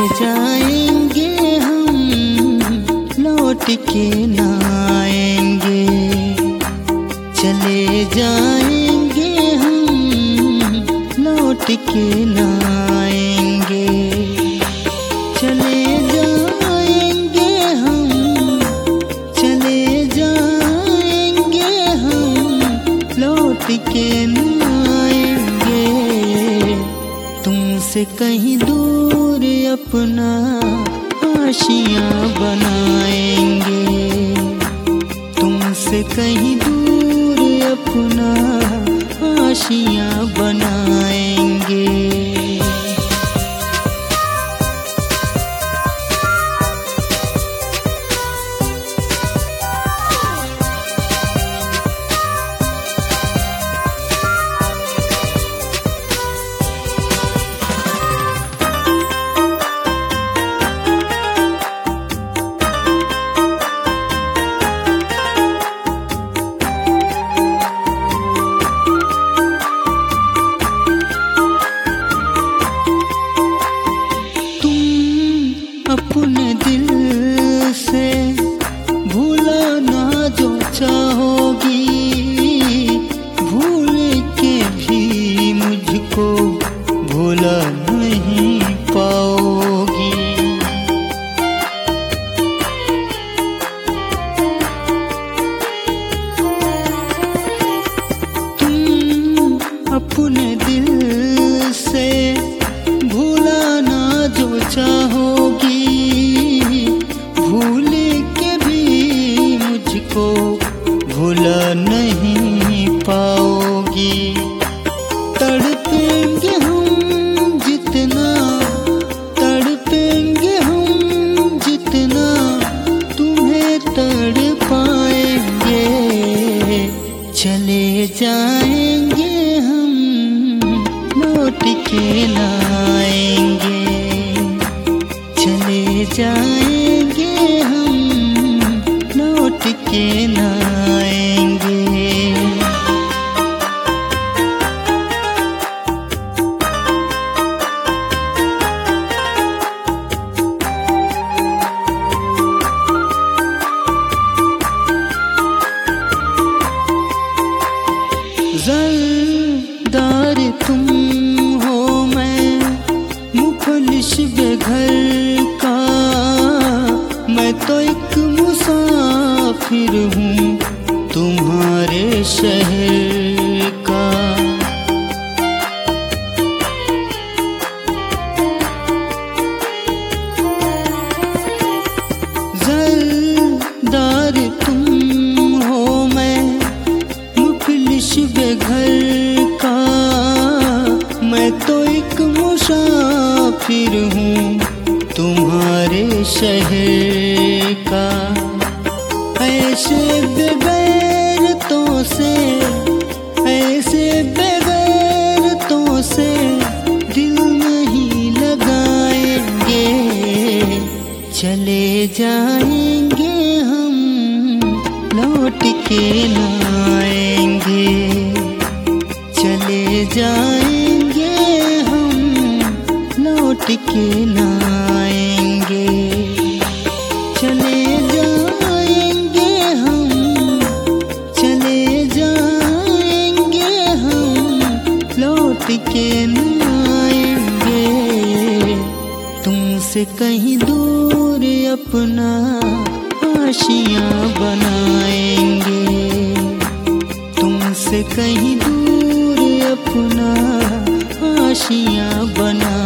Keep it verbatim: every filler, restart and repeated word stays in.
जाएंगे हम लौट के ना आएंगे, चले जाएंगे हम लौट के ना आएंगे, चले जाएंगे हम, चले जाएंगे हम लौट के ना आएंगे। तुमसे कहीं दूर अपना आशियाँ बनाएंगे, तुमसे कहीं दूर अपना आशियाँ बनाएंगे। अपने दिल से भूला ना जो चाहोगी, भूल के भी मुझको भूला नहीं पाओगी। तुम अपने दिल से भूला ना जो चाहोगी, भूल के भी मुझको भूला नहीं पाओगी। तड़पेंगे हम जितना, तड़पेंगे हम जितना तुम्हें तड़पाएंगे, चले जाएंगे हम लौट के ना आएंगे, चले जाएंगे हम लौट के ना आएंगे। ज़रदार तुम हो, मैं मुखलिस बेघर का, मैं तो एक मुसाफिर हूँ तुम्हारे शहर का। ज़रदार तुम हो, मैं मुखलिस बेघर का, मैं तो एक मुसाफिर हूँ तुम्हारे शहर का। ऐसे बेगैरतों से, ऐसे बेगैरतों से दिल नहीं लगाएंगे, चले जाएंगे हम लौट के ना आएंगे, चले जाएंगे हम लौट के ना आएंगे, चले जाएंगे हम, चले जाएंगे हम लौट के ना आएंगे। तुमसे कहीं दूर अपना आशियाँ बनाएंगे, तुमसे कहीं दूर अपना आशियाँ बना